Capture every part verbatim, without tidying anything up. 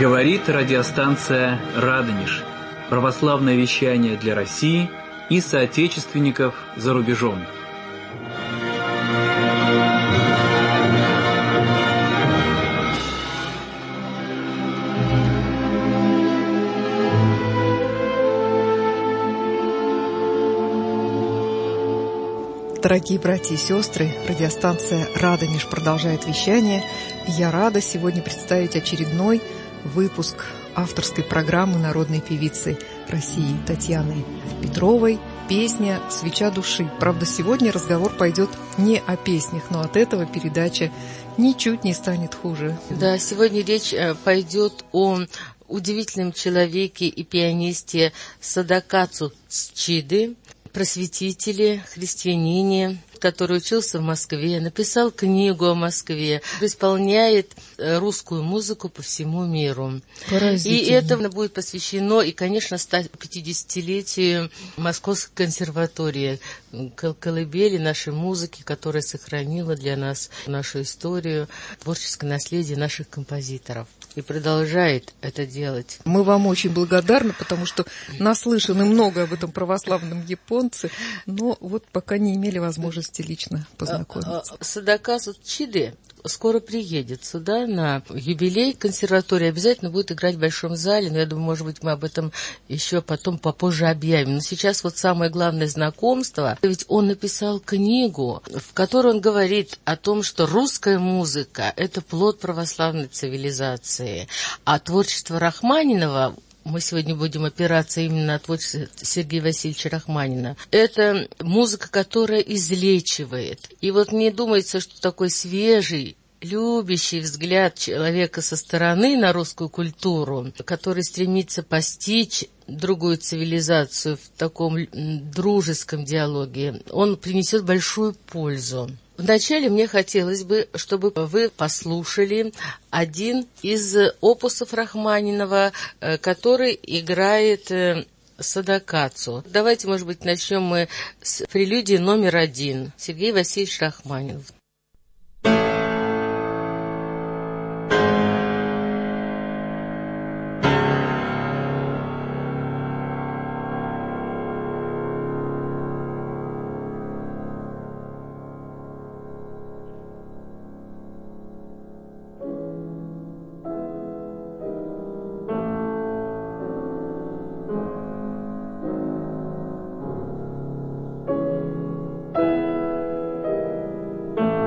Говорит радиостанция «Радонеж». Православное вещание для России и соотечественников за рубежом. Дорогие братья и сестры, радиостанция «Радонеж» продолжает вещание. И я рада сегодня представить очередной выпуск авторской программы народной певицы России Татьяны Петровой «Песня «Свеча души». Правда, сегодня разговор пойдет не о песнях, но от этого передача ничуть не станет хуже. Да, сегодня речь пойдет о удивительном человеке и пианисте Садакацу Цчиды, просветителе, христианине, который учился в Москве, написал книгу о Москве, исполняет русскую музыку по всему миру. И это будет посвящено, и, конечно, ста пятидесятилетию Московской консерватории, колыбели нашей музыки, которая сохранила для нас нашу историю, творческое наследие наших композиторов. И продолжает это делать. Мы вам очень благодарны, потому что наслышаны много об этом православном японце, но вот пока не имели возможности лично познакомиться. Садакацу Цчиды скоро приедет сюда на юбилей консерватории, обязательно будет играть в большом зале, но я думаю, может быть, мы об этом еще потом попозже объявим. Но сейчас вот самое главное знакомство, ведь он написал книгу, в которой он говорит о том, что русская музыка – это плод православной цивилизации, а творчество Рахманинова, мы сегодня будем опираться именно на творчество Сергея Васильевича Рахманинова. Это музыка, которая излечивает. И вот мне думается, что такой свежий, любящий взгляд человека со стороны на русскую культуру, который стремится постичь другую цивилизацию в таком дружеском диалоге, он принесет большую пользу. Вначале мне хотелось бы, чтобы вы послушали один из опусов Рахманинова, который играет Садакацу. Давайте, может быть, начнем мы с прелюдии номер один. Сергей Васильевич Рахманинов. Thank you.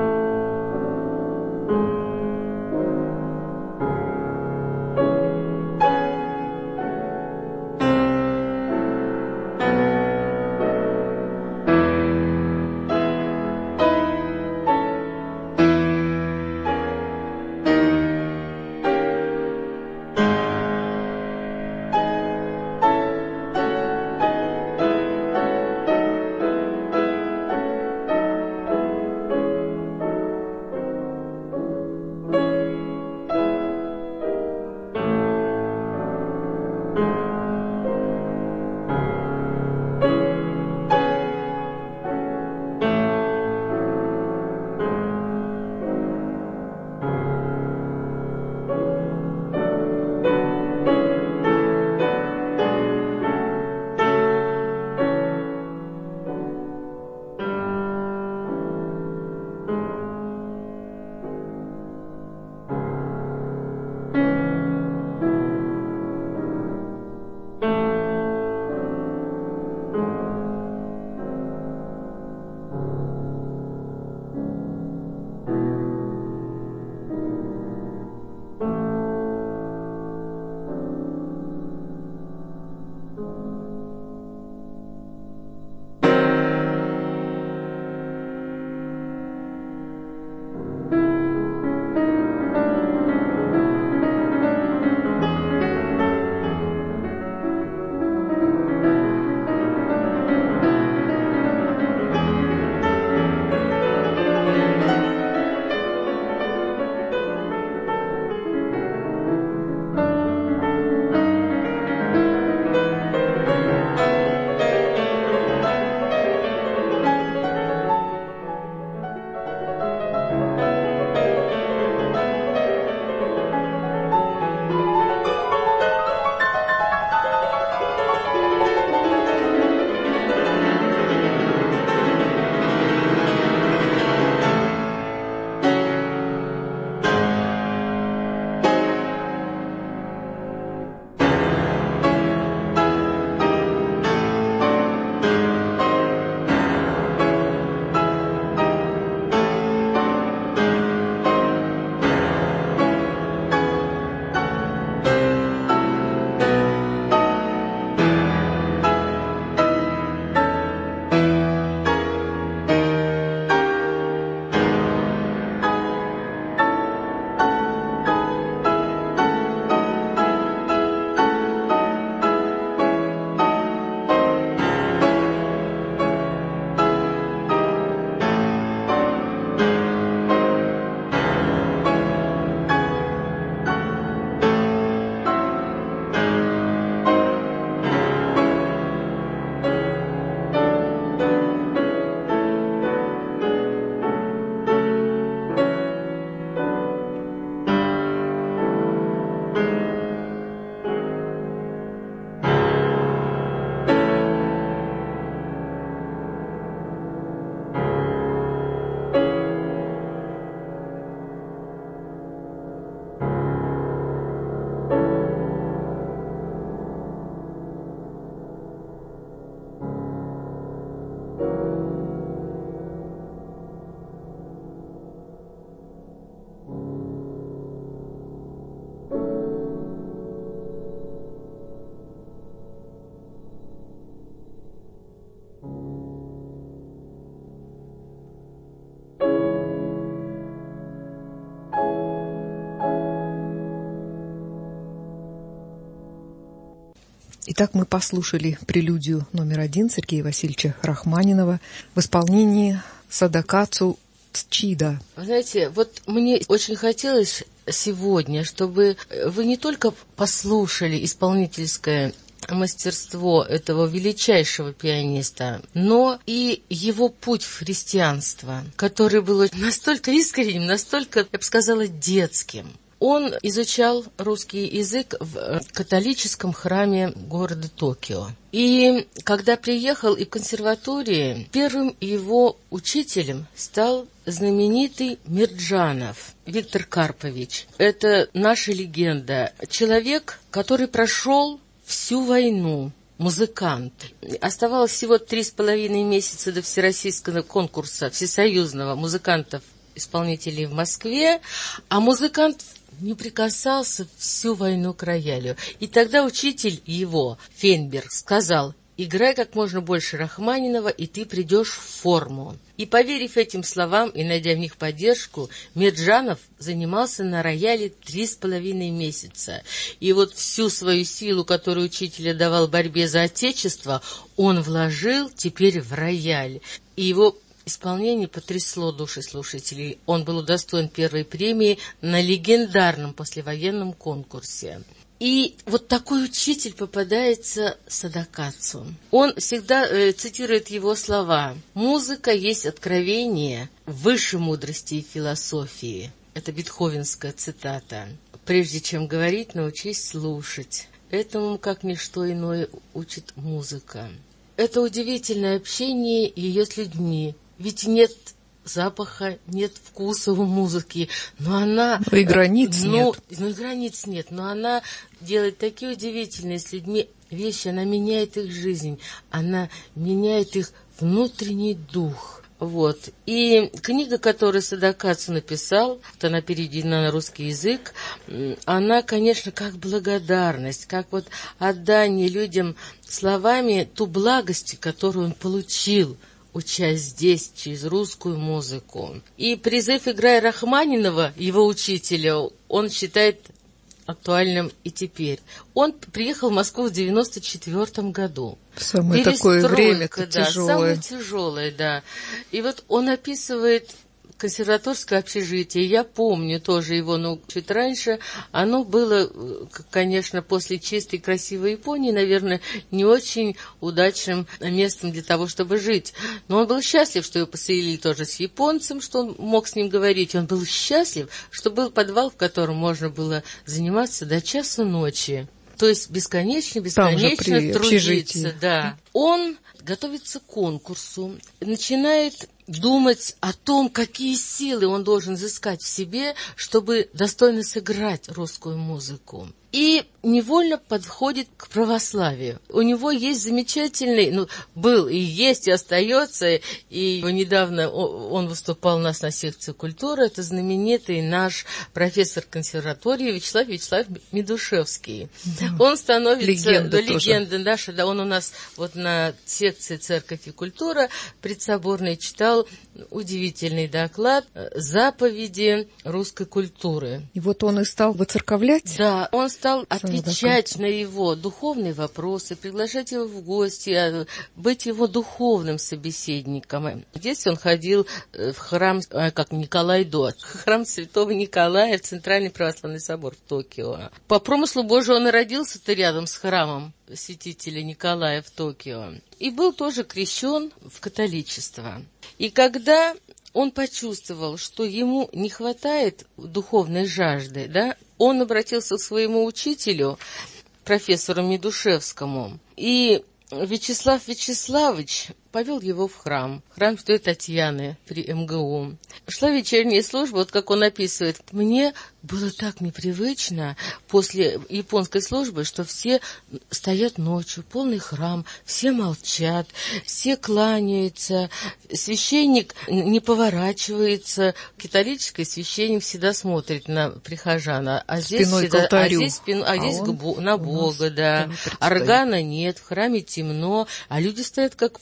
Итак, мы послушали прелюдию номер один Сергея Васильевича Рахманинова в исполнении Садакацу Цчида. Вы знаете, вот мне очень хотелось сегодня, чтобы вы не только послушали исполнительское мастерство этого величайшего пианиста, но и его путь в христианство, который был настолько искренним, настолько, я бы сказала, детским. Он изучал русский язык в католическом храме города Токио. И когда приехал и в консерватории, первым его учителем стал знаменитый Мирджанов Виктор Карпович. Это наша легенда. Человек, который прошел всю войну, музыкант. Оставалось всего три с половиной месяца до всероссийского конкурса всесоюзного музыкантов-исполнителей в Москве, а музыкант не прикасался всю войну к роялю. И тогда учитель его, Фенберг, сказал: играй как можно больше Рахманинова, и ты придешь в форму. И, поверив этим словам и найдя в них поддержку, Мирджанов занимался на рояле три с половиной месяца. И вот всю свою силу, которую учитель давал борьбе за Отечество, он вложил теперь в рояль. И его исполнение потрясло души слушателей. Он был удостоен первой премии на легендарном послевоенном конкурсе. И вот такой учитель попадается Садакацу. Он всегда э, цитирует его слова: «Музыка есть откровение высшей мудрости и философии». Это бетховенская цитата. «Прежде чем говорить, научись слушать. Этому, как ничто иное, учит музыка». Это удивительное общение ее с людьми. Ведь нет запаха, нет вкуса у музыки, но она... Но и границ но, нет. Ну и границ нет, но она делает такие удивительные с людьми вещи, она меняет их жизнь, она меняет их внутренний дух. Вот. И книга, которую Садакацу написал, она переведена на русский язык, она, конечно, как благодарность, как вот отдание людям словами ту благость, которую он получил, учась здесь, через русскую музыку. И призыв «Играй Рахманинова», его учителя, он считает актуальным и теперь. Он приехал в Москву в девяносто четвёртом году. Самое такое время да, тяжелое. Самое тяжелое, да. И вот он описывает консерваторское общежитие. Я помню тоже его, но чуть раньше. Оно было, конечно, после чистой красивой Японии, наверное, не очень удачным местом для того, чтобы жить. Но он был счастлив, что его поселили тоже с японцем, что он мог с ним говорить. Он был счастлив, что был подвал, в котором можно было заниматься до часу ночи. То есть бесконечно, бесконечно трудиться. Да. Он готовится к конкурсу, начинает думать о том, какие силы он должен изыскать в себе, чтобы достойно сыграть русскую музыку. И невольно подходит к православию. У него есть замечательный, ну, был и есть, и остается, и недавно он выступал у нас на секции культуры, это знаменитый наш профессор консерватории Вячеслав Вячеславович Медушевский. Да. Он становится... Легенда, да, легенда наша, да, он у нас вот на секции «Церковь и культура» предсоборной читал удивительный доклад «Заповеди русской культуры». И вот он и стал выцерковлять? Да, он стал отвечать на его духовные вопросы, приглашать его в гости, быть его духовным собеседником. В детстве он ходил в храм, как Николай До, храм святого Николая в Центральный православный собор в Токио. По промыслу Божию он и родился-то рядом с храмом святителя Николая в Токио. И был тоже крещен в католичество. И когда он почувствовал, что ему не хватает духовной жажды, да, он обратился к своему учителю, профессору Медушевскому, и Вячеслав Вячеславович повел его в храм, храм Святой Татьяны при эм гэ у. Шла вечерняя служба, вот как он описывает. Мне было так непривычно после японской службы, что все стоят ночью, полный храм, все молчат, все кланяются, священник не поворачивается. Католический священник всегда смотрит на прихожана, а здесь, всегда, а здесь, спину, а а здесь на Бога, да. Органа нет, в храме темно, а люди стоят как в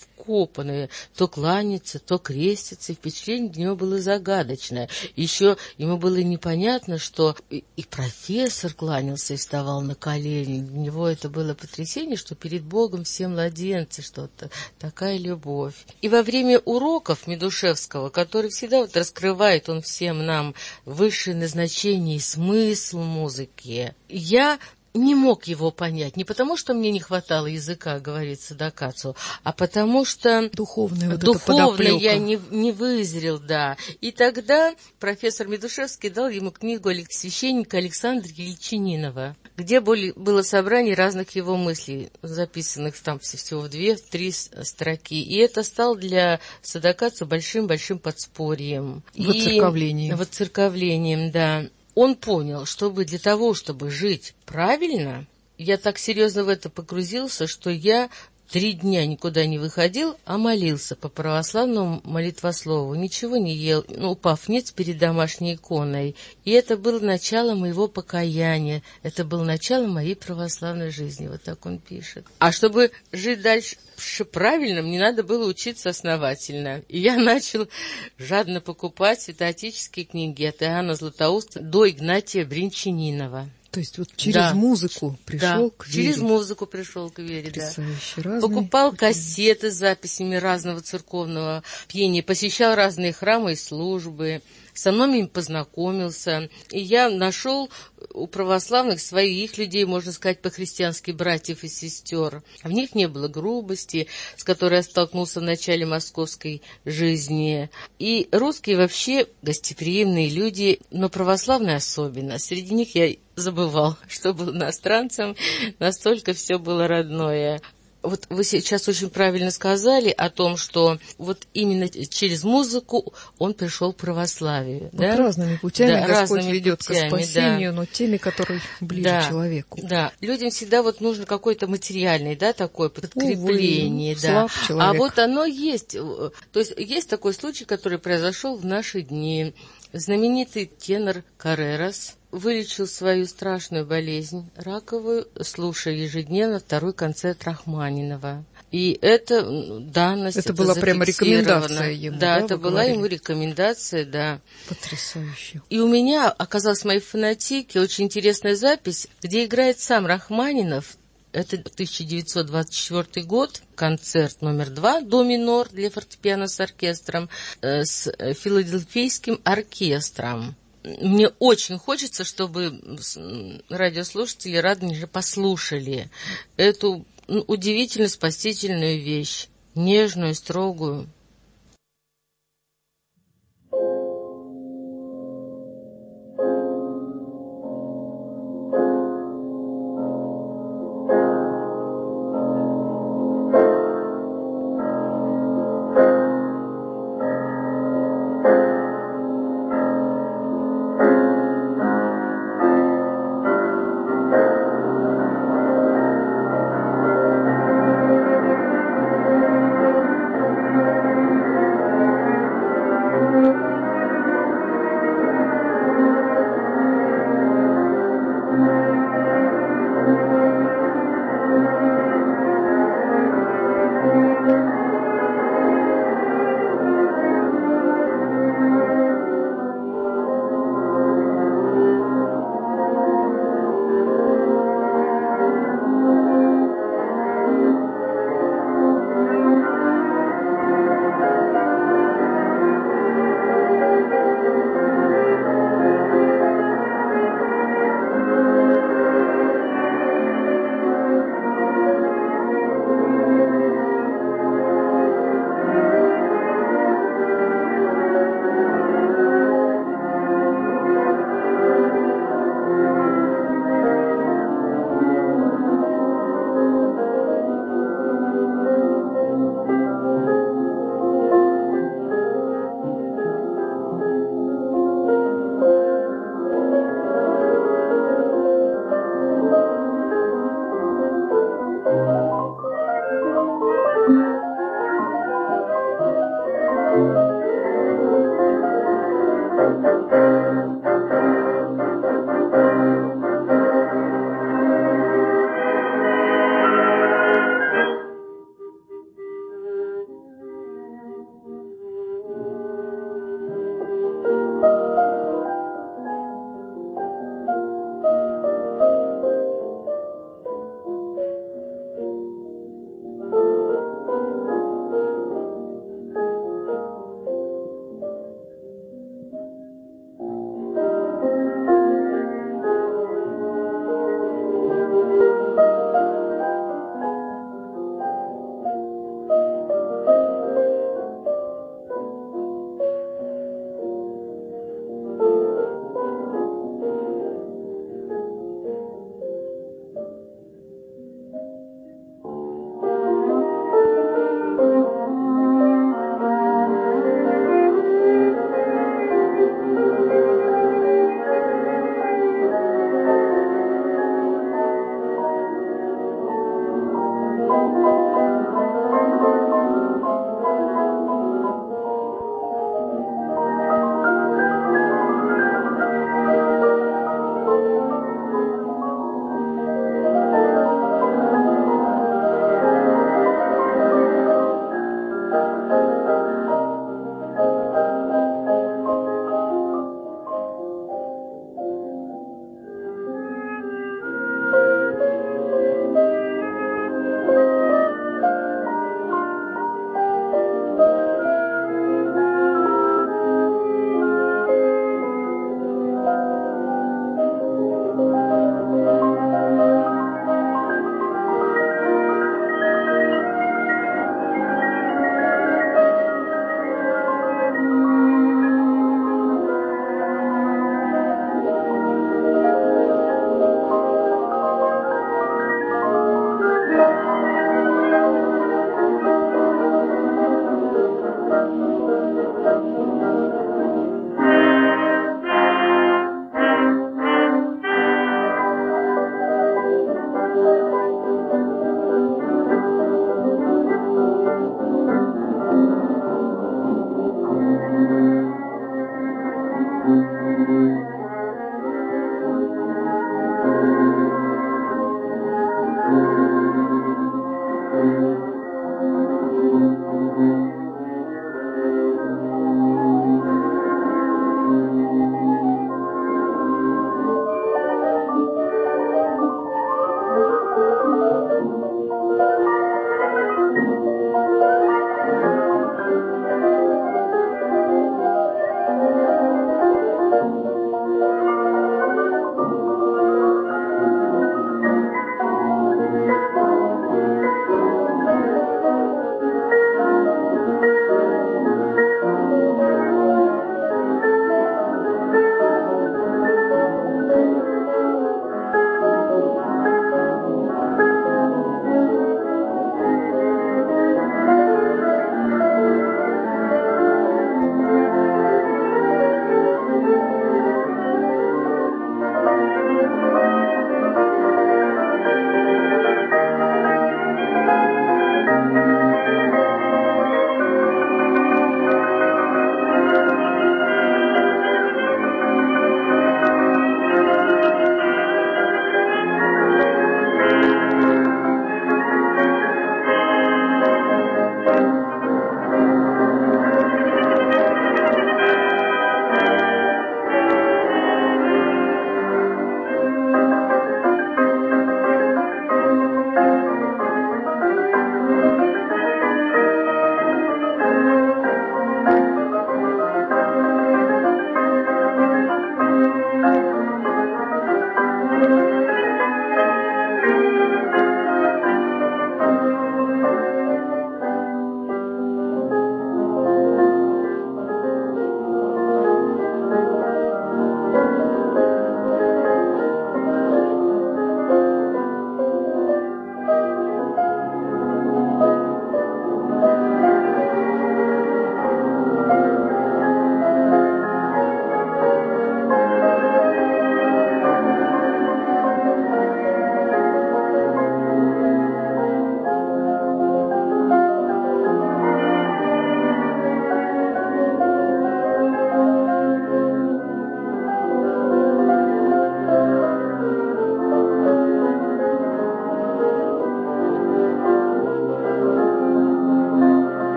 растрепанный, то кланяется, то крестится, и впечатление для него было загадочное. Еще ему было непонятно, что и, и профессор кланялся и вставал на колени. Для него это было потрясение, что перед Богом все младенцы, что-то такая любовь. И во время уроков Медушевского, который всегда вот раскрывает он всем нам высшее назначение и смысл музыки, я не мог его понять. Не потому, что мне не хватало языка говорить Садакацу, а потому что духовная вот духовно я не, не вызрел, да. И тогда профессор Медушевский дал ему книгу священника Александра Ельчининова, где были, было собрание разных его мыслей, записанных там всего в две-три строки. И это стало для Садакацу большим-большим подспорьем. Воцерковлением. И воцерковлением, да. Он понял, чтобы для того, чтобы жить правильно, я так серьезно в это погрузился, что я три дня никуда не выходил, а молился по православному молитвослову. Ничего не ел, ну, упав ниц перед домашней иконой. И это было начало моего покаяния, это было начало моей православной жизни. Вот так он пишет. А чтобы жить дальше правильно, мне надо было учиться основательно. И я начал жадно покупать святоотеческие книги от Иоанна Златоуста до Игнатия Бринчанинова. То есть вот через да. музыку пришел да, к вере. через музыку пришел к вере, да. Разные Покупал пути. кассеты с записями разного церковного пения, посещал разные храмы и службы, со многими познакомился. И я нашел у православных своих людей, можно сказать, по-христиански, братьев и сестер. В них не было грубости, с которой я столкнулся в начале московской жизни. И русские вообще гостеприимные люди, но православные особенно. Среди них я забывал, что был иностранцем, настолько все было родное. Вот вы сейчас очень правильно сказали о том, что вот именно через музыку он пришел к православию. Вот да? разными путями да, Господь разными ведет путями, к спасению, да. но теми, которые ближе да, человеку. Да, людям всегда вот нужно какое-то материальное, да, такое подкрепление. Увы, да. слаб человек. А вот оно есть. То есть есть такой случай, который произошел в наши дни. Знаменитый тенор Каррерас вылечил свою страшную болезнь раковую, слушая ежедневно второй концерт Рахманинова. И это данность, это, это была прямо рекомендация ему, да? Да, это была говорили? ему рекомендация, да. Потрясающе. И у меня оказалась в моей фонотеке очень интересная запись, где играет сам Рахманинов. Это тысяча девятьсот двадцать четвёртый год, концерт номер два, до минор для фортепиано с оркестром, э, с филадельфийским оркестром. Мне очень хочется, чтобы радиослушатели Радонежа послушали эту ну, удивительно спасительную вещь, нежную, строгую.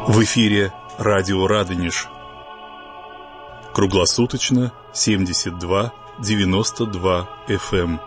В эфире радио Радонеж. Круглосуточно семьдесят два девяносто два эф эм.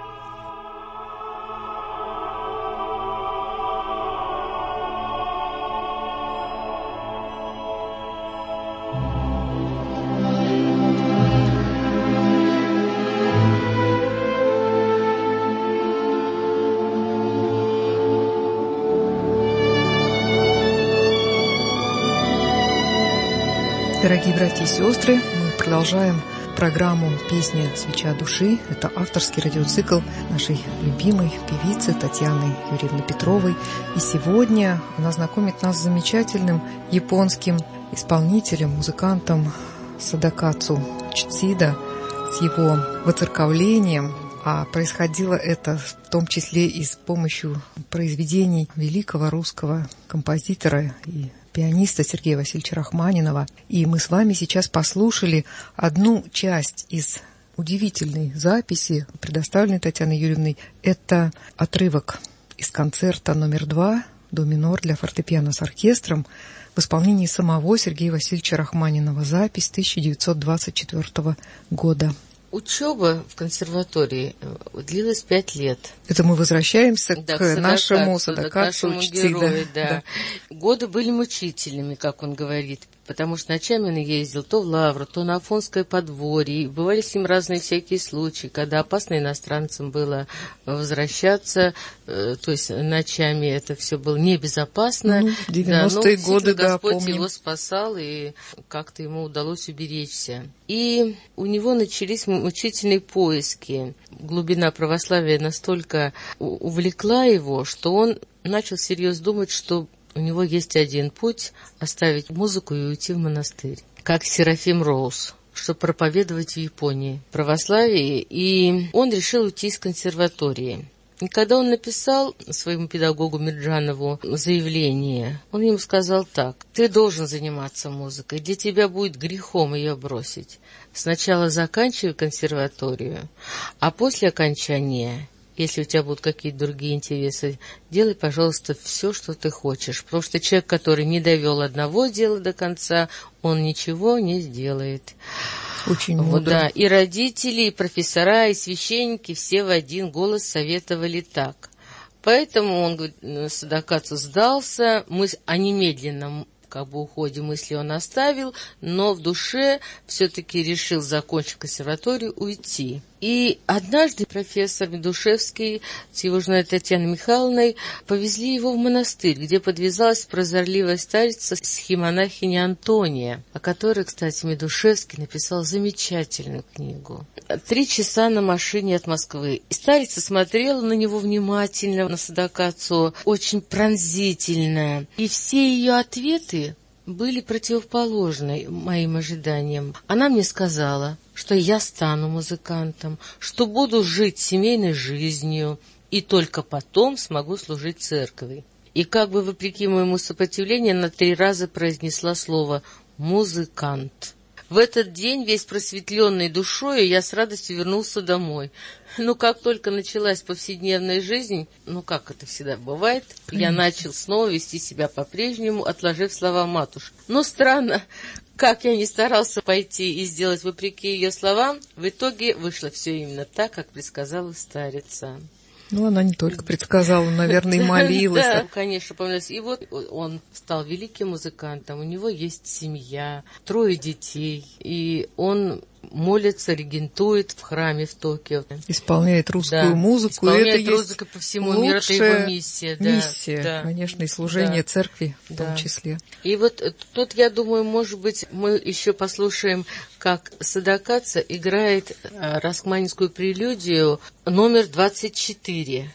Дорогие братья и сестры, мы продолжаем программу «Песня свеча души». Это авторский радиоцикл нашей любимой певицы Татьяны Юрьевны Петровой. И сегодня она знакомит нас с замечательным японским исполнителем, музыкантом Садакацу Чицида, с его воцерковлением. А происходило это в том числе и с помощью произведений великого русского композитора и пианиста Сергея Васильевича Рахманинова. И мы с вами сейчас послушали одну часть из удивительной записи, предоставленной Татьяной Юрьевной. Это отрывок из концерта номер два «До минор» для фортепиано с оркестром в исполнении самого Сергея Васильевича Рахманинова. Запись тысяча девятьсот двадцать четвёртого года. Учеба в консерватории длилась пять лет. Это мы возвращаемся да, к, к нашему Садакацу Чицида. Да. Да. Годы были мучительными, как он говорит, потому что ночами он ездил то в Лавру, то на Афонское подворье. И бывали с ним разные всякие случаи, когда опасно иностранцам было возвращаться, э, то есть ночами это все было небезопасно. Ну, девяностые да, годы, да, Господь помним. его спасал, и как-то ему удалось уберечься. И у него начались мучительные поиски. Глубина православия настолько увлекла его, что он начал всерьез думать, что у него есть один путь — оставить музыку и уйти в монастырь, как Серафим Роуз, чтобы проповедовать в Японии православие, и он решил уйти из консерватории. И когда он написал своему педагогу Мирджанову заявление, он ему сказал так: «Ты должен заниматься музыкой, для тебя будет грехом ее бросить. Сначала заканчивай консерваторию, а после окончания, если у тебя будут какие-то другие интересы, делай, пожалуйста, все, что ты хочешь». Потому что человек, который не довел одного дела до конца, он ничего не сделает. Очень вот, мудро. да. И родители, и профессора, и священники все в один голос советовали так. Поэтому он, говорит, Садакацу сдался, мы о немедленном как бы уходе мысли он оставил, но в душе все-таки решил, закончив консерваторию, уйти. И однажды профессор Медушевский с его женой Татьяной Михайловной повезли его в монастырь, где подвязалась прозорливая старица схимонахиня Антония, о которой, кстати, Медушевский написал замечательную книгу. Три часа на машине от Москвы. И старица смотрела на него внимательно, на Садакацу, очень пронзительно. И все ее ответы были противоположны моим ожиданиям. Она мне сказала, что я стану музыкантом, что буду жить семейной жизнью, и только потом смогу служить церкви. И как бы вопреки моему сопротивлению, она три раза произнесла слово «музыкант». В этот день, весь просветленный душой, я с радостью вернулся домой. Но как только началась повседневная жизнь, ну как это всегда бывает, я начал снова вести себя по-прежнему, отложив слова матушки. Но странно, как я ни старался пойти и сделать вопреки ее словам, в итоге вышло все именно так, как предсказала старица. Ну, она не только предсказала, наверное, и молилась. Да, конечно, помнилось. И вот он стал великим музыкантом, у него есть семья, трое детей, и он молится, регентует в храме в Токио. Исполняет русскую да, музыку. Исполняет это музыку по всему миру, это его миссия. Да, миссия, да. Конечно, и служение да. церкви в да. том числе. И вот тут, я думаю, может быть, мы еще послушаем, как Садакацу играет рахманинскую прелюдию номер двадцать четыре.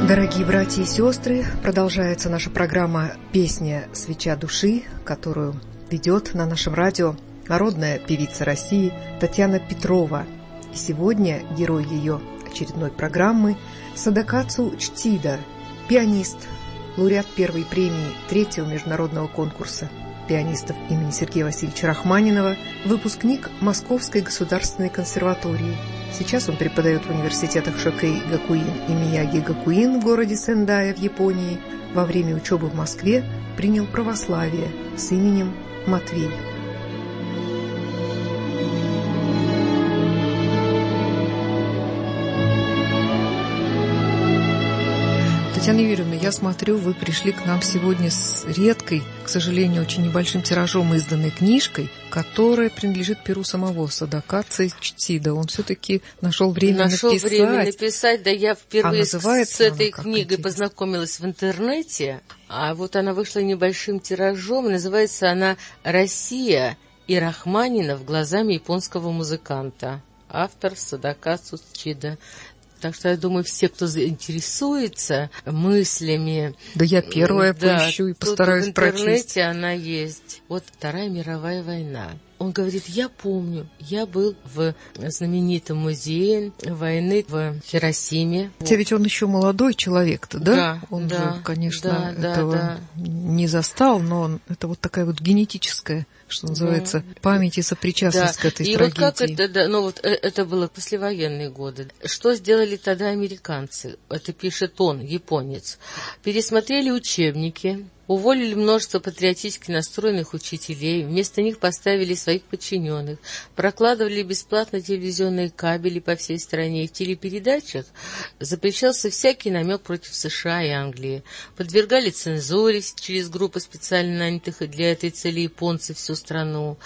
Дорогие братья и сестры, продолжается наша программа «Песня свеча души», которую ведет на нашем радио народная певица России Татьяна Петрова. И сегодня герой ее очередной программы Садакацу Чтида, пианист, лауреат первой премии третьего международного конкурса пианистов имени Сергея Васильевича Рахманинова, выпускник Московской государственной консерватории. Сейчас он преподает в университетах Шокей Гакуин и Мияги Гакуин в городе Сендая в Японии. Во время учебы в Москве принял православие с именем Матвей. Татьяна Юрьевна, я смотрю, вы пришли к нам сегодня с редкой, к сожалению, очень небольшим тиражом изданной книжкой, которая принадлежит перу самого Садакацу Чтида. Он все-таки нашел время нашел написать. время написать, да, я впервые а с, с этой книгой интересно. познакомилась в интернете, а вот она вышла небольшим тиражом, называется она «Россия и Рахманинов глазами японского музыканта». Автор Садакацу Чтида. Так что я думаю, все, кто заинтересуется мыслями... Да я первая да, поищу и постараюсь прочесть. В интернете прочесть. Она есть. Вот Вторая мировая война. Он говорит, я помню, я был в знаменитом музее войны в Хиросиме. Хотя ведь он еще молодой человек-то, да? Да, он да, же, конечно, да, этого да, да. не застал, но он, это вот такая вот генетическая, что называется, да. память и сопричастность да. к этой и трагедии. И вот как это, да, ну вот это было послевоенные годы. Что сделали тогда американцы? Это пишет он, японец. Пересмотрели учебники, уволили множество патриотически настроенных учителей, вместо них поставили своих подчиненных, прокладывали бесплатно телевизионные кабели по всей стране, и в телепередачах запрещался всякий намек против США и Англии, подвергали цензуре через группы специально нанятых для этой цели японцев всю страну,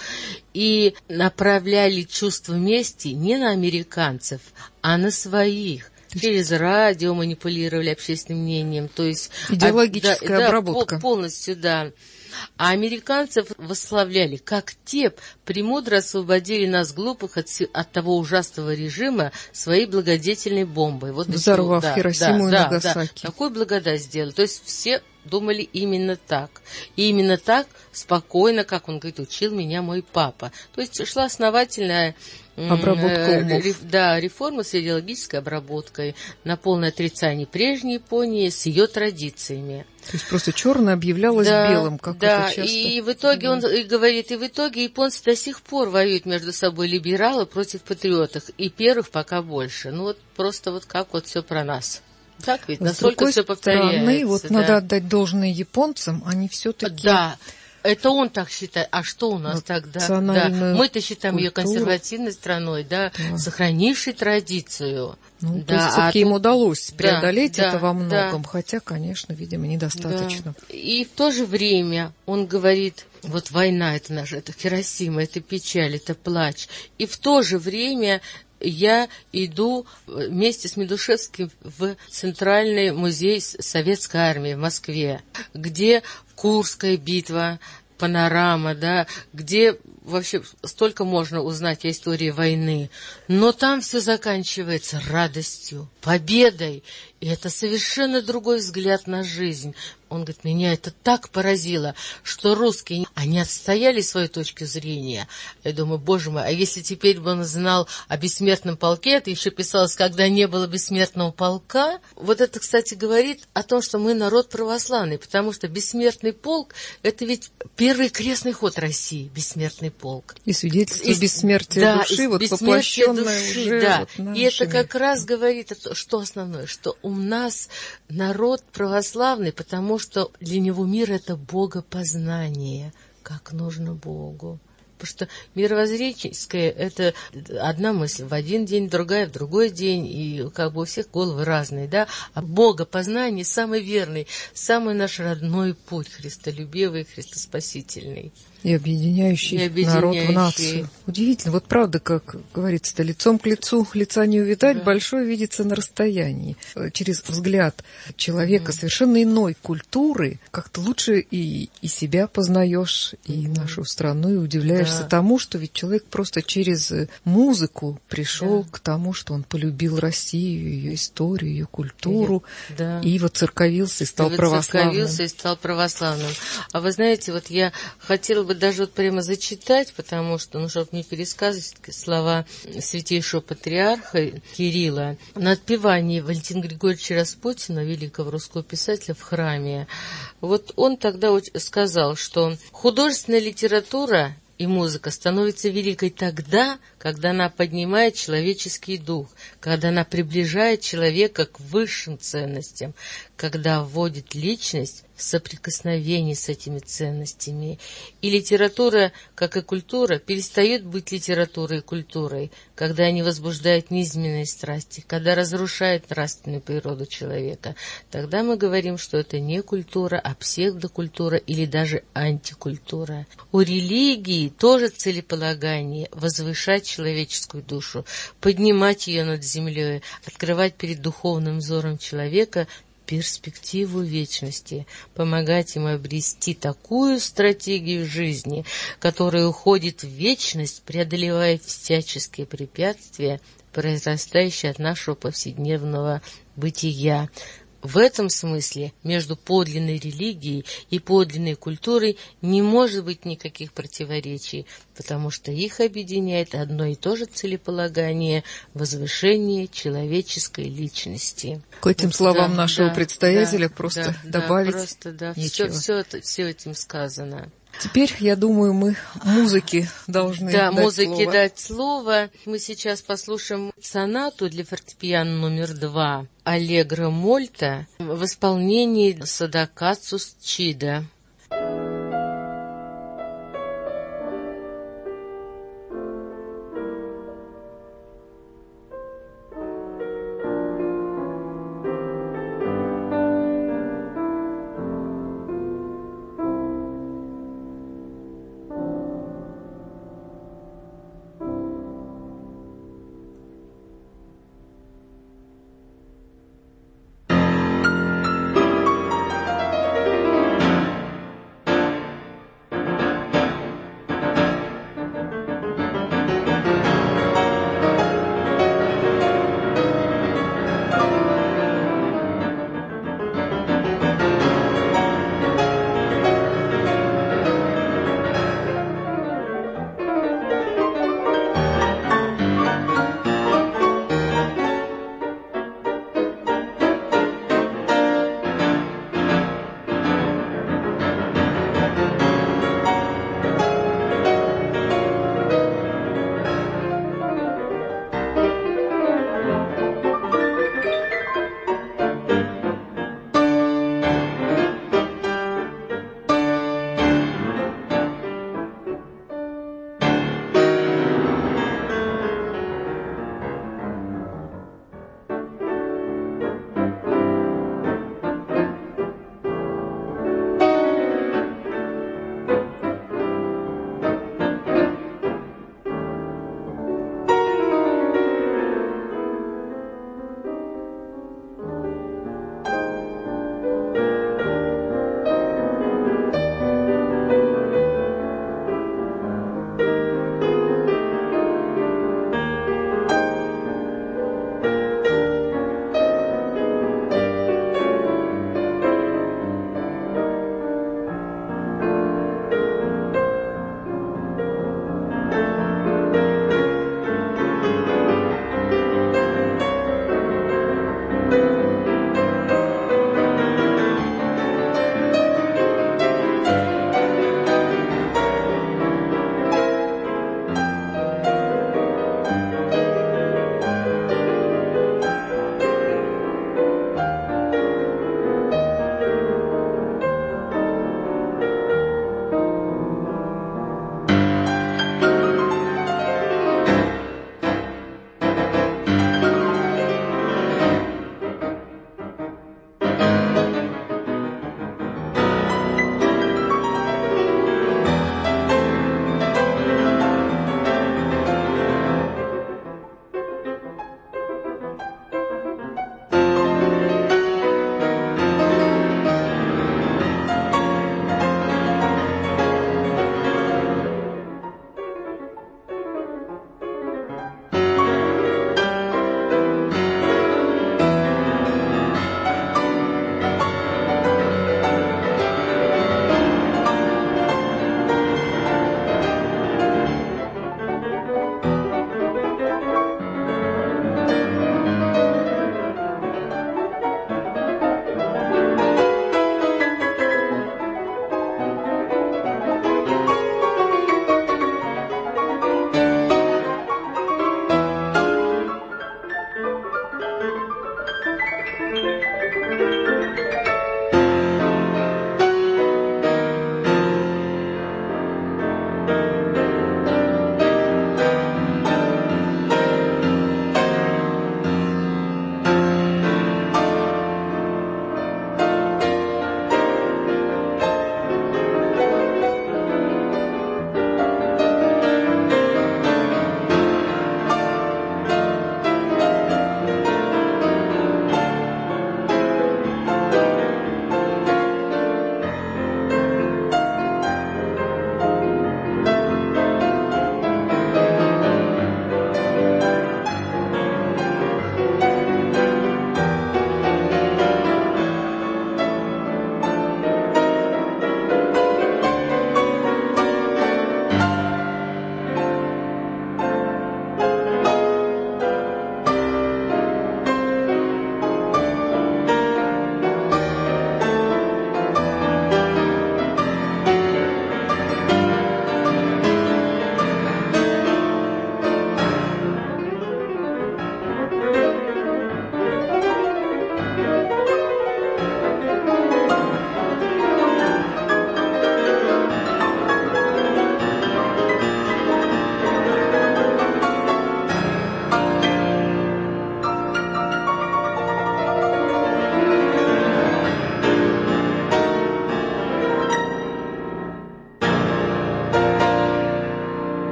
и направляли чувство мести не на американцев, а на своих. Через радио манипулировали общественным мнением, то есть... Идеологическая да, обработка. Да, полностью, да. А американцев восславляли, как те премудро освободили нас, глупых, от, от того ужасного режима своей благодетельной бомбой. Вот взорвав да, Хиросиму да, и Нагасаки. Да, такую благодать сделали. То есть все думали именно так. И именно так спокойно, как он говорит, учил меня мой папа. То есть шла основательная... Обработка умов. Э, да, реформа с идеологической обработкой на полное отрицание прежней Японии с ее традициями. То есть просто черное объявлялось да, белым, как да, это часто. И в итоге он и говорит, и в итоге японцы до сих пор воюют между собой, либералы против патриотов, и первых пока больше. Ну вот просто вот как вот все про нас. Так ведь, настолько все повторяется. Стороны, вот да. надо отдать должное японцам, они все-таки... Да. Это он так считает. А что у нас тогда? Да. Мы-то считаем культуру. Ее консервативной страной, да, да. сохранившей традицию. Ну, да. То есть все-таки а им удалось преодолеть да, это во многом, да. хотя, конечно, видимо, недостаточно. Да. И в то же время он говорит, вот война это наша, это Хиросима, это печаль, это плач. И в то же время... Я иду вместе с Медушевским в Центральный музей Советской армии в Москве, где Курская битва, панорама, да, где вообще столько можно узнать о истории войны. Но там все заканчивается радостью, победой. И это совершенно другой взгляд на жизнь. Он говорит, меня это так поразило, что русские, они отстояли свою точку зрения. Я думаю, боже мой, а если теперь бы он знал о бессмертном полке, это еще писалось, когда не было бессмертного полка. Вот это, кстати, говорит о том, что мы народ православный, потому что бессмертный полк, это ведь первый крестный ход России, бессмертный полк. И свидетельство и, бессмертия да, души, вот бессмертие воплощенное души, уже да. вот И это как раз говорит, что основное, что у нас народ православный, потому что для него мир — это богопознание, как нужно Богу. Потому что мировоззренческое — это одна мысль в один день, другая в другой день, и как бы у всех головы разные, да? А богопознание самый верный, самый наш родной путь, христолюбивый, христоспасительный. И объединяющий, и объединяющий народ в нацию. Удивительно. Вот правда, как говорится-то, лицом к лицу лица не увидать, да. Большое видится на расстоянии. Через взгляд человека mm. совершенно иной культуры как-то лучше и, и себя познаешь, и mm. нашу страну, и удивляешься да. тому, что ведь человек просто через музыку пришел да. к тому, что он полюбил Россию, ее историю, ее культуру, да. и воцерковился, и стал и православным. Воцерковился и стал православным. А вы знаете, вот я хотела бы даже вот прямо зачитать, потому что, ну, чтобы не пересказывать слова святейшего патриарха Кирилла на отпевании Валентина Григорьевича Распутина, великого русского писателя, в храме. Вот он тогда сказал, что художественная литература и музыка становится великой тогда, когда она поднимает человеческий дух, когда она приближает человека к высшим ценностям, когда вводит личность в соприкосновение с этими ценностями. И литература, как и культура, перестает быть литературой и культурой, когда они возбуждают низменные страсти, когда разрушают нравственную природу человека. Тогда мы говорим, что это не культура, а псевдокультура или даже антикультура. У религии тоже целеполагание возвышать человеческую душу, поднимать ее над землей, открывать перед духовным взором человека перспективу вечности, помогать ему обрести такую стратегию жизни, которая уходит в вечность, преодолевая всяческие препятствия, произрастающие от нашего повседневного бытия. В этом смысле между подлинной религией и подлинной культурой не может быть никаких противоречий, потому что их объединяет одно и то же целеполагание – возвышение человеческой личности. К этим вот, словам да, нашего да, предстоятеля да, просто да, добавить да, просто, да, нечего. Все, все, все этим сказано. Теперь, я думаю, мы музыке должны да, дать музыке слово. дать слово. Мы сейчас послушаем сонату для фортепиано номер два Аллегро Мольто в исполнении Садакацус Чида.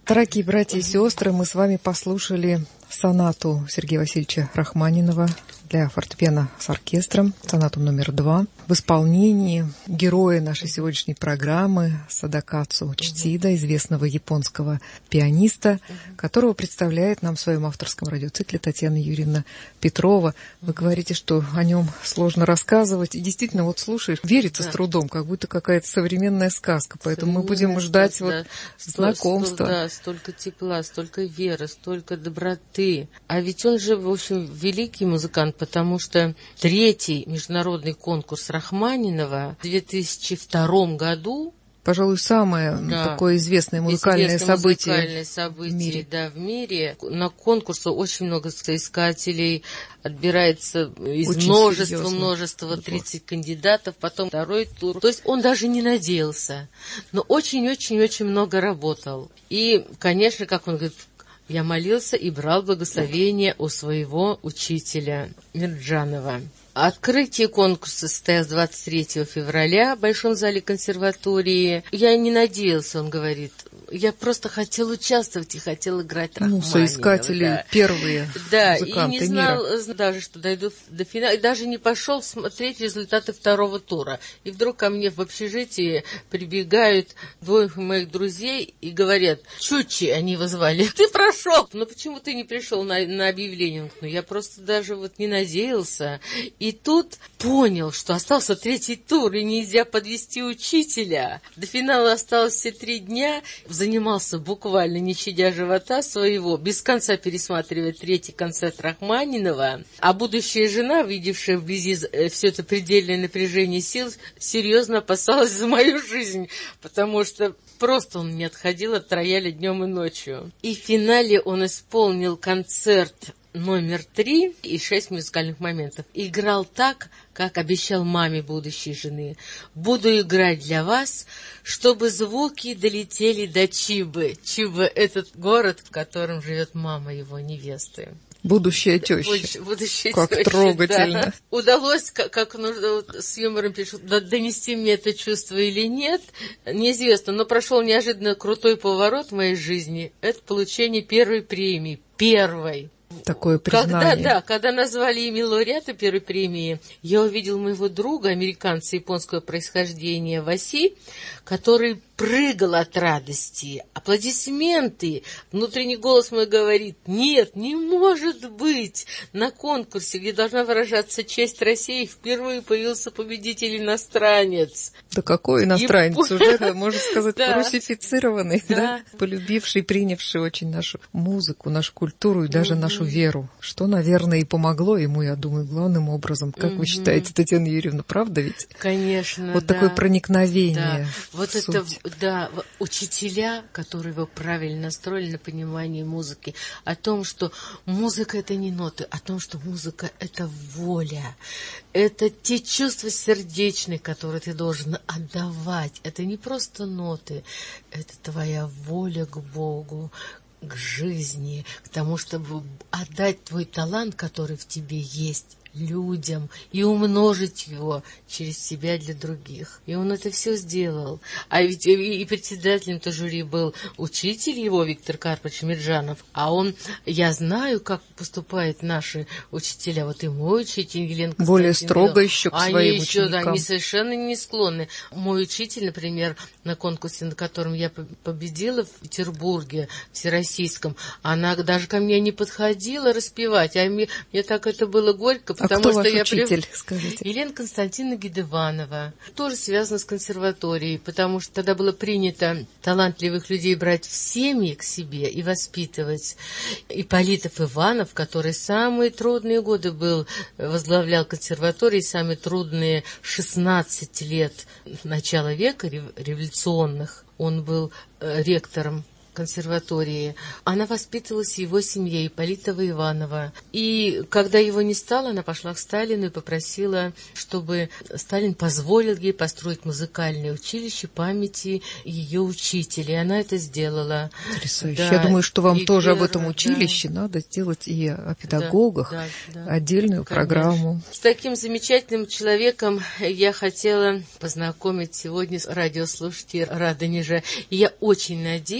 Дорогие братья и сестры, мы с вами послушали сонату Сергея Васильевича Рахманинова для фортепиано с оркестром, сонату номер два, в исполнении героя нашей сегодняшней программы Садакацу Чтида, известного японского пианиста, которого представляет нам в своем авторском радиоцикле Татьяна Юрьевна Петрова. Вы говорите, что о нем сложно рассказывать, и действительно, вот слушаешь, верится да. с трудом, как будто какая-то современная сказка, поэтому мы будем ждать сказка, вот да. знакомства. Сто, да, столько тепла, столько веры, столько доброты. А ведь он же, в общем, великий музыкант, потому что третий международный конкурс Рахманинова в две тысячи втором году, пожалуй, самое да, такое известное музыкальное известное событие, музыкальное событие в мире. Да, в мире. На конкурсе очень много соискателей, отбирается из очень множества, серьезно. множества, тридцать кандидатов, потом второй тур. То есть он даже не надеялся, но очень-очень-очень много работал. И, конечно, как он говорит, я молился и брал благословение у своего учителя Мирджанова. Открытие конкурса состоялось двадцать третьего февраля в Большом зале консерватории. Я не надеялся, он говорит. Я просто хотел участвовать и хотел играть Рахманинова. Ну, соискатели да. первые да, музыканты и не знал мира. даже, что дойду до финала. И даже не пошел смотреть результаты второго тура. И вдруг ко мне в общежитии прибегают двое моих друзей и говорят, Чучи, они его звали, ты прошел, но почему ты не пришел на, на объявление? Ну, я просто даже вот не надеялся. И тут понял, что остался третий тур, и нельзя подвести учителя. До финала осталось все три дня. Занимался буквально, не щадя живота своего, без конца пересматривая третий концерт Рахманинова. А будущая жена, видевшая вблизи все это предельное напряжение сил, серьезно опасалась за мою жизнь, потому что просто он не отходил от рояля днем и ночью. И в финале он исполнил концерт номер три и шесть музыкальных моментов. Играл так, как обещал маме будущей жены. Буду играть для вас, чтобы звуки долетели до Чибы. Чиба — этот город, в котором живет мама его невесты. Будущая теща. Будущая как теща, трогательно. Да. Удалось, как, как нужно, вот, с юмором пишут, донести мне это чувство или нет, неизвестно. Но прошел неожиданно крутой поворот в моей жизни. Это получение первой премии. Первой. Такое признание. Когда, да, когда назвали имя лауреата первой премии, я увидел моего друга, американца японского происхождения Васи, который прыгал от радости. Аплодисменты. Внутренний голос мой говорит, нет, не может быть. На конкурсе, где должна выражаться честь России, впервые появился победитель-иностранец. Да какой иностранец? Япон... Уже, можно сказать, да. русифицированный, да. Да? Полюбивший, принявший очень нашу музыку, нашу культуру и даже mm-hmm. нашу веру. Что, наверное, и помогло ему, я думаю, главным образом. Как mm-hmm. вы считаете, Татьяна Юрьевна, правда ведь? Конечно, Вот да. такое проникновение. Да. Вот суть. Это, да, учителя, которые его правильно настроили на понимание музыки, о том, что музыка — это не ноты, о том, что музыка — это воля, это те чувства сердечные, которые ты должен отдавать. Это не просто ноты, это твоя воля к Богу, к жизни, к тому, чтобы отдать твой талант, который в тебе есть, людям и умножить его через себя для других. И он это все сделал. А ведь и председателем то жюри был учитель его, Виктор Карпович Мирджанов, а он, я знаю, как поступают наши учителя, вот и мой учитель, Елена Константиновна. Более строго еще к они своим еще, ученикам. Да, они совершенно не склонны. Мой учитель, например, на конкурсе, на котором я победила в Петербурге, всероссийском, она даже ко мне не подходила распевать, а мне, мне так это было горько, А потому кто что ваш я учитель, при... скажите? Елена Константиновна Гедеванова. Тоже связано с консерваторией, потому что тогда было принято талантливых людей брать в семьи к себе и воспитывать. Ипполитов Иванов, который самые трудные годы был, возглавлял консерватории, самые трудные шестнадцать лет начала века революционных, он был э, ректором консерватории. Она воспитывалась в его семье, Ипполитова Иванова. И когда его не стало, она пошла к Сталину и попросила, чтобы Сталин позволил ей построить музыкальное училище памяти ее учителя. И она это сделала. Потрясающе. Да. Я думаю, что вам и тоже первое, об этом училище да. надо сделать и о педагогах, да, да, да. отдельную Конечно. программу. С таким замечательным человеком я хотела познакомить сегодня радиослушателей Радонежа. И я очень надеюсь,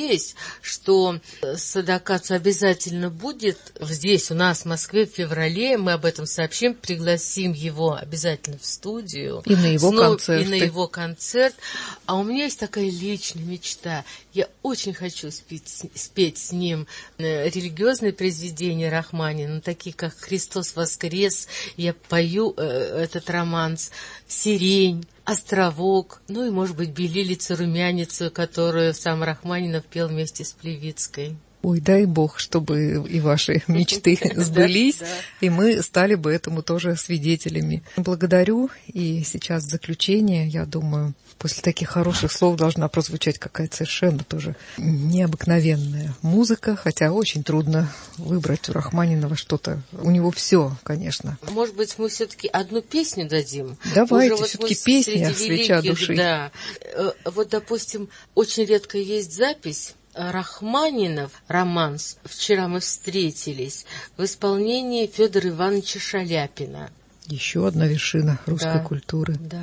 что Садакатсу обязательно будет здесь, у нас, в Москве, в феврале. Мы об этом сообщим, пригласим его обязательно в студию. И на его Снова, концерт. И на его концерт. А у меня есть такая личная мечта. Я очень хочу спеть, спеть с ним религиозные произведения Рахманинова, такие как «Христос воскрес». Я пою э, этот романс, «Сирень», «Островок», ну и, может быть, «Белилица, румяницу», которую сам Рахманинов пел вместе с Плевицкой. Ой, дай бог, чтобы и ваши мечты сбылись, и мы стали бы этому тоже свидетелями. Благодарю, и сейчас в заключение, я думаю, после таких хороших слов должна прозвучать какая-то совершенно тоже необыкновенная музыка, хотя очень трудно выбрать у Рахманинова что-то. У него все, конечно. Может быть, мы все-таки одну песню дадим? Давайте, вот все-таки песня «Свеча души». Да. Вот, допустим, очень редко есть запись Рахманинов, романс «Вчера мы встретились» в исполнении Федора Ивановича Шаляпина. Еще одна вершина русской да. культуры. Да.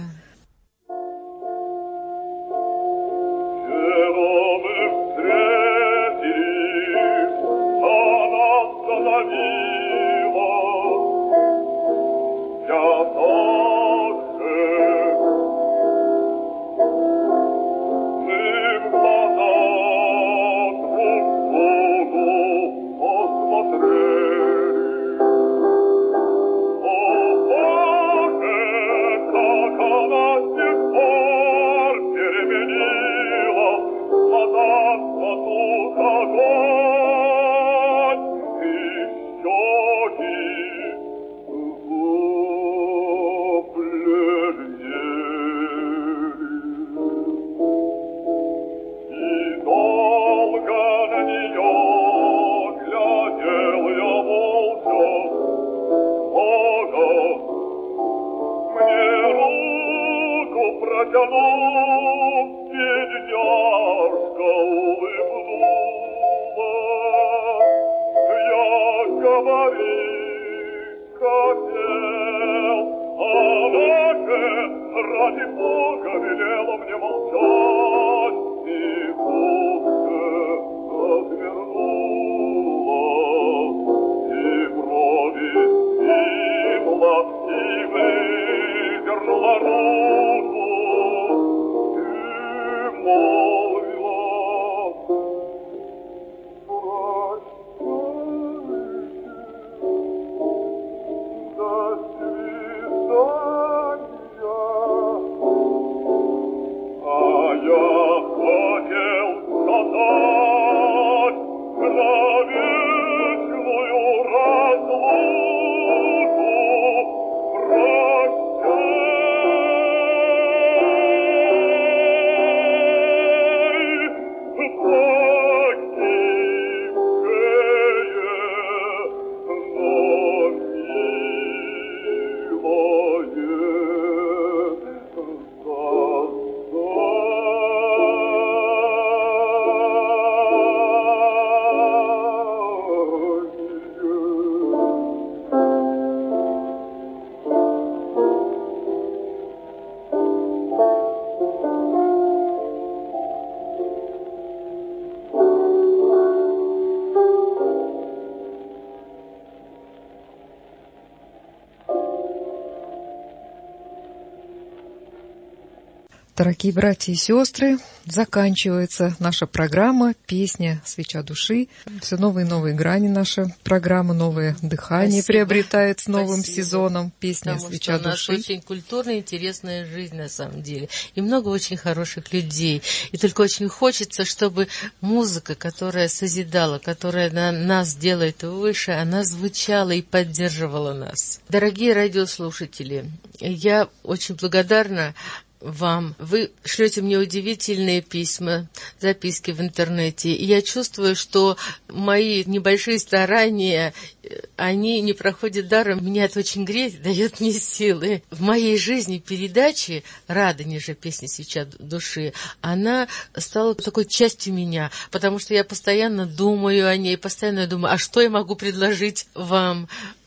Дорогие братья и сестры, заканчивается наша программа «Песня «Свеча души». Все новые и новые грани наша программа, новое дыхание Спасибо. Приобретает с новым Спасибо. Сезоном «Песня Потому «Свеча что души». У нас очень культурная, интересная жизнь на самом деле. И много очень хороших людей. И только очень хочется, чтобы музыка, которая созидала, которая на нас делает выше, она звучала и поддерживала нас. Дорогие радиослушатели, я очень благодарна вам. Вы шлете мне удивительные письма, записки в интернете. И я чувствую, что мои небольшие старания, они не проходят даром. Меня это очень греет, дает мне силы. В моей жизни передачи «Радонежа», песня «Свеча души», она стала такой частью меня, потому что я постоянно думаю о ней, постоянно думаю, а что я могу предложить вам?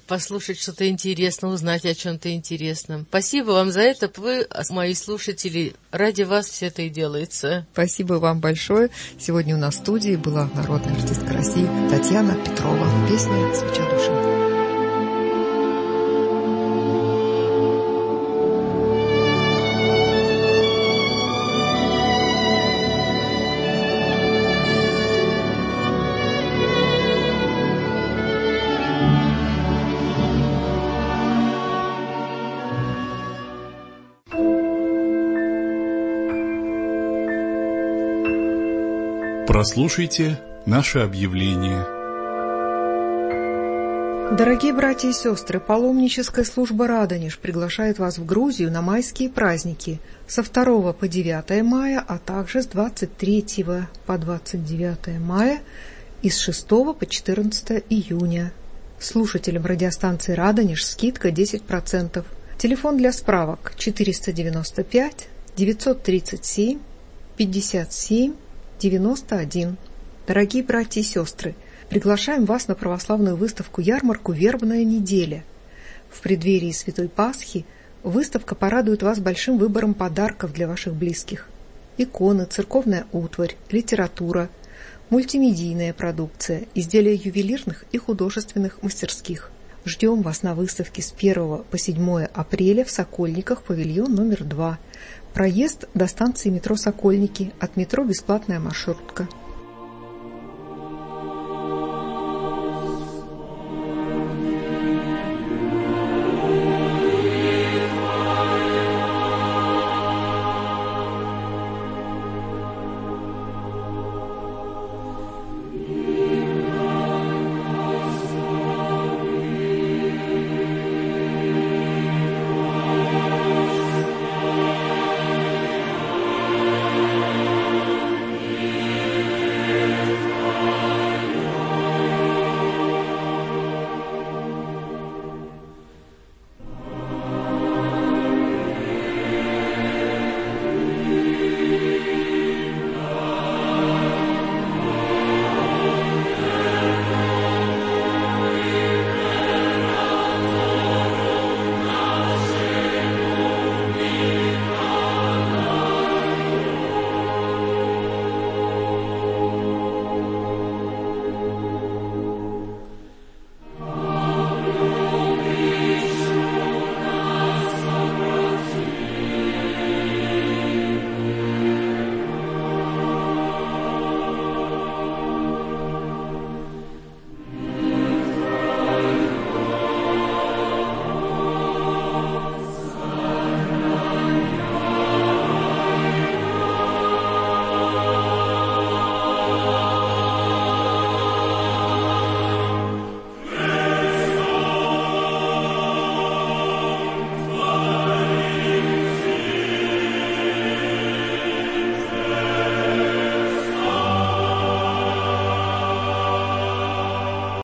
послушать что-то интересное, узнать о чем-то интересном. Спасибо вам за это. Вы, мои слушатели, ради вас все это и делается. Спасибо вам большое. Сегодня у нас в студии была народная артистка России Татьяна Петрова. Песня «Свеча души». Прослушайте наше объявление. Дорогие братья и сестры, паломническая служба «Радонеж» приглашает вас в Грузию на майские праздники со второго по девятое мая, а также с двадцать третьего по двадцать девятое мая и с шестого по четырнадцатое июня. Слушателям радиостанции «Радонеж» скидка десять процентов. Телефон для справок четыреста девяносто пять девятьсот тридцать семь пятьдесят семь девяносто один. Дорогие братья и сестры, приглашаем вас на православную выставку-ярмарку «Вербная неделя». В преддверии Святой Пасхи выставка порадует вас большим выбором подарков для ваших близких. Иконы, церковная утварь, литература, мультимедийная продукция, изделия ювелирных и художественных мастерских. Ждем вас на выставке с первого по седьмое апреля в Сокольниках, павильон номер два. Проезд до станции метро «Сокольники», от метро бесплатная маршрутка.